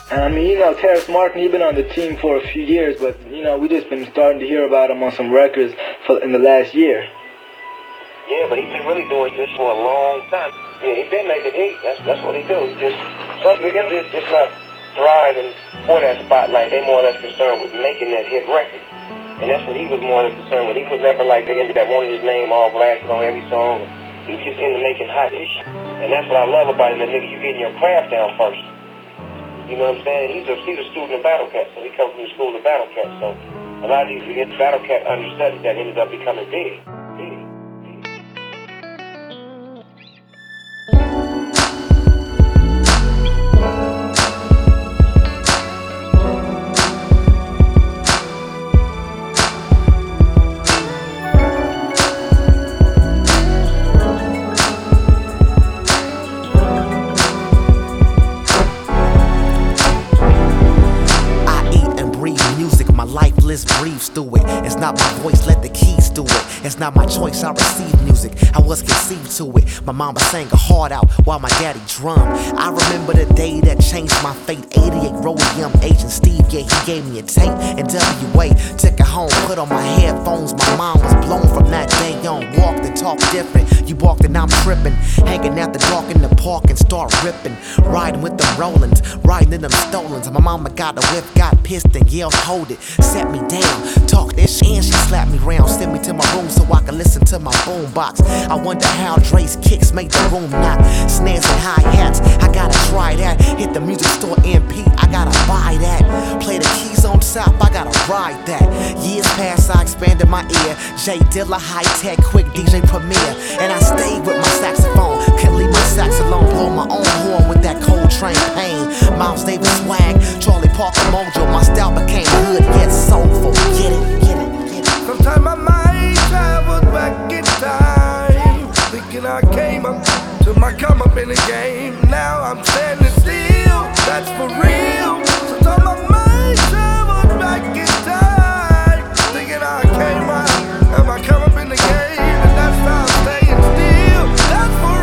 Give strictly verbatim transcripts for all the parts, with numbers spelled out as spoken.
I mean, you know, Terrace Martin, he's been on the team for a few years, but, you know, we just been starting to hear about him on some records for, in the last year. Yeah, but he's been really doing this for a long time. Yeah, he's been making hits. That's, that's what he do. He just, some niggas just, just not thriving for that spotlight. They more or less concerned with making that hit record. And that's what he was more or less concerned with. He was never like the nigga that wanted his name all blasted on every song. He was just into making hot hits. And that's what I love about him, that nigga, you getting your craft down first. You know what I'm saying? He's a, he's a student of Battle Cat, so he comes from the school of Battle Cat. So a lot of these Battle Cat understudies that ended up becoming big. Big. Lifeless breathes through it. It's not my voice, let the keys do it. It's not my choice, I receive music. I was conceived to it. My mama sang her heart out while my daddy drummed. I remember the day that changed my fate. eighty-eight Rhodium, Agent Steve, yeah, he gave me a tape. And W A took it home, put on my headphones. My mind was blown from that day on. Walked and talked different. You walked and I'm tripping. Hanging out the dark in the park and start ripping. Riding with the Rollins, riding in them Stolens. My mama got a whip, got pissed and yelled, hold it. Set me down, talk this shit, and she slapped me round. Sent me to my room so I could listen to my boombox. I wonder how Dre's kicks make the room knock. Snares and hi-hats, I gotta try that. Hit the music store M P, I gotta buy that. Play the keys on top, I gotta ride that. Years past, I expanded my ear. J Dilla, high-tech, quick D J Premier. And I stayed with my saxophone, couldn't leave my sax alone. Blow my own horn with that Coltrane pain. Miles Davis swag, Charlie Parker mojo. My style became hood, yet soulful. Get it, get it, get it. Sometimes my mind travels back in time, thinking I came up to my come up in the game. Now I'm standing still, that's for real. Sometimes my mind travels back in time, thinking I came up and my come up in the game. And that's how I'm staying still, that's for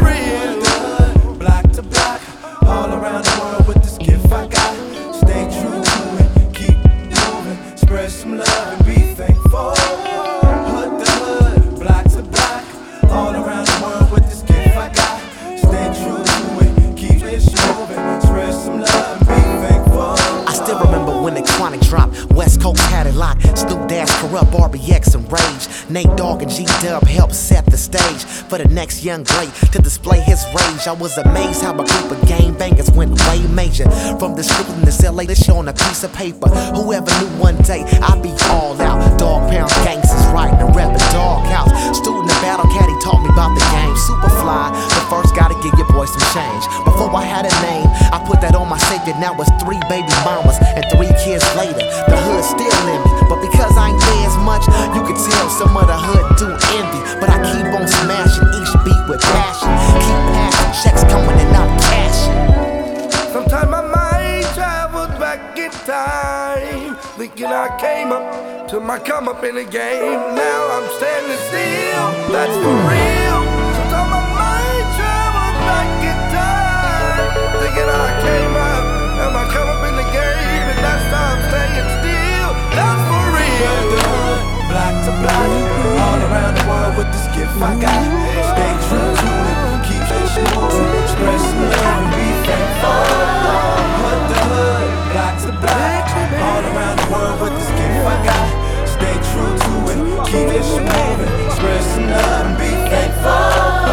real. Block to block, all around the world with this gift I got. Stay true to it, keep moving, spread some love and be thankful. Hood to hood, block to block, all around the world with this gift I got. Stay true to it, keep it moving, spread some love and be thankful. I still remember when the Chronic dropped. West Coast had it locked. Snoop Dash, Corrupt, R B X, and Rage. Nate Dogg and G-Dub helped set the stage for the next young great to display his rage. I was amazed how a group of gangbangers went way major. From the street in this L A, this show on a piece of paper. Whoever knew one day I'd be all out. Dog pound gangsters writing and rapping Dog House. Student of Battle Cat, he taught me about the game. Super fly, but first gotta give your boy some change. Before I had a name, I put that on my savior. Now it's three baby mamas and three kids later. The hood still in me, but because I ain't there as much, you can tell some of the hood do envy. But I keep on smashing each beat with passion. Keep passing, checks coming and I'm cashing. Sometimes my mind travels back in time, thinking I came up to my come up in the game. Now I'm standing still, that's for real. Sometimes my mind travels back in time, thinking I came up and my come up in the game. And that's how I'm staying still, that's for real. Hood to hood, block to block, all around the world with this gift I got. Stay true to it, keep it moving, spread some love and be thankful. Hood to hood, block to block, all around the world with this gift I got. Stay true to it, keep it moving, spread some love and be thankful.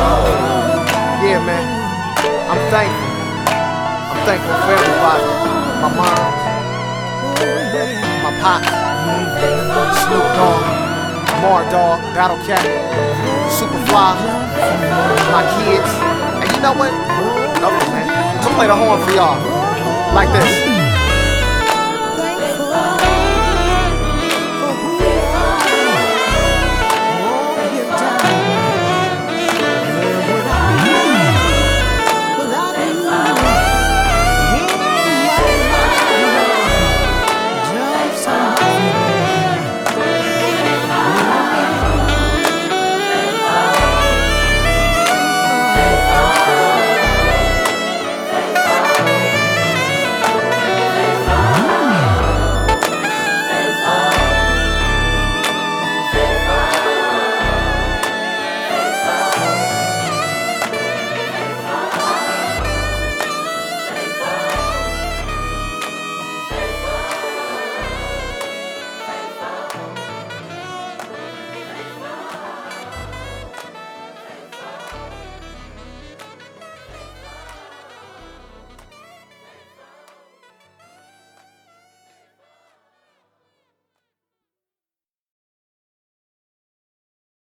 Yeah, man, I'm thankful. I'm thankful for everybody. My mom, my pops, Snoop Dogg, Mar Dog, Battle Cat, Superfly, my kids. And you know what? Okay, man. I'm gonna play the horn for y'all. Like this.